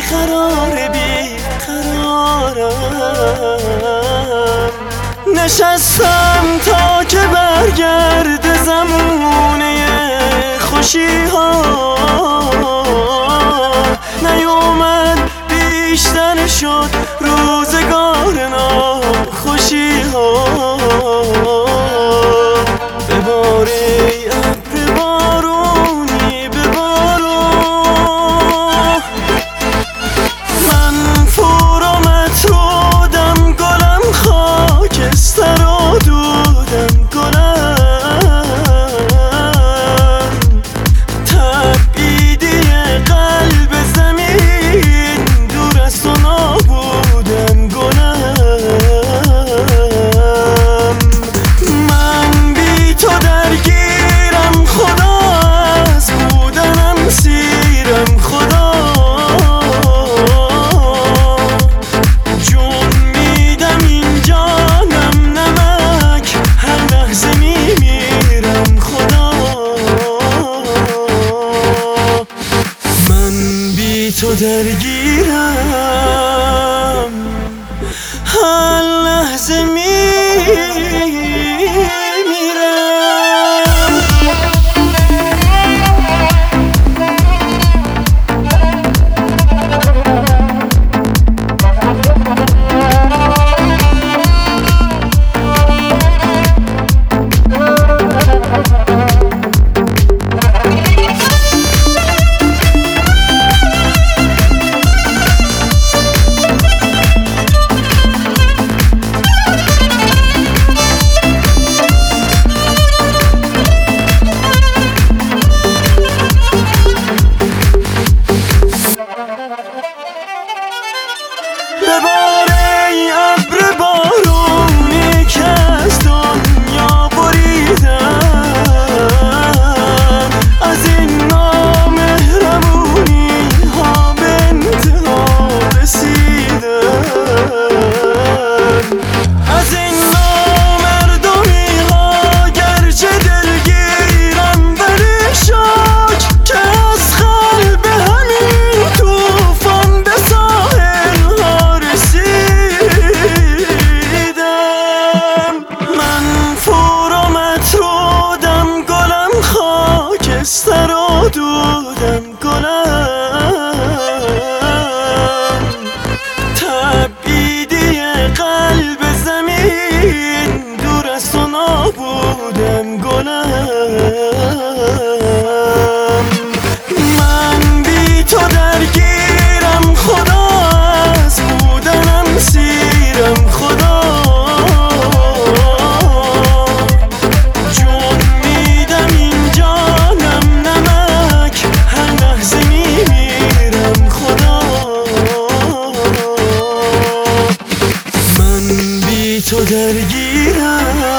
بیقرارم. نشستم تا که برگرد زمونه خوشی ها، نیومد بیشتر شد روزگار ناخوشی ها. بباره ابر بارونی ببارو، من فورمت رودم گلم خاکستر و دودم گلم، تبعیدی قلب زمین دور از تو نابودم گلم. من بی تو درگیرم خدا، از بودنم سیرم خدا، جون میدم این جانم نمک، هر لحظه میمیرم خدا. من بی تو درگیرم هر لحظه میمیرم. بباره ای ابر بارونی که از دنیا بریدم، از این نامهربونی ها به انتها رسیدم، از این نامردمی ها گرچه دلگیرم ولی شاک که از قلب همین توفان به ساحل ها رسیدم. من فورمت رودم گلم خاکستر و دودم گلم، تبعیدی قلب زمین دور از تو نابودم گلم. من بی تو درگیرم خدا، از بودنم سیرم خدا، جون میدم این جانم نمک، هر لحظه میمیرم خدا. من بی تو درگیرم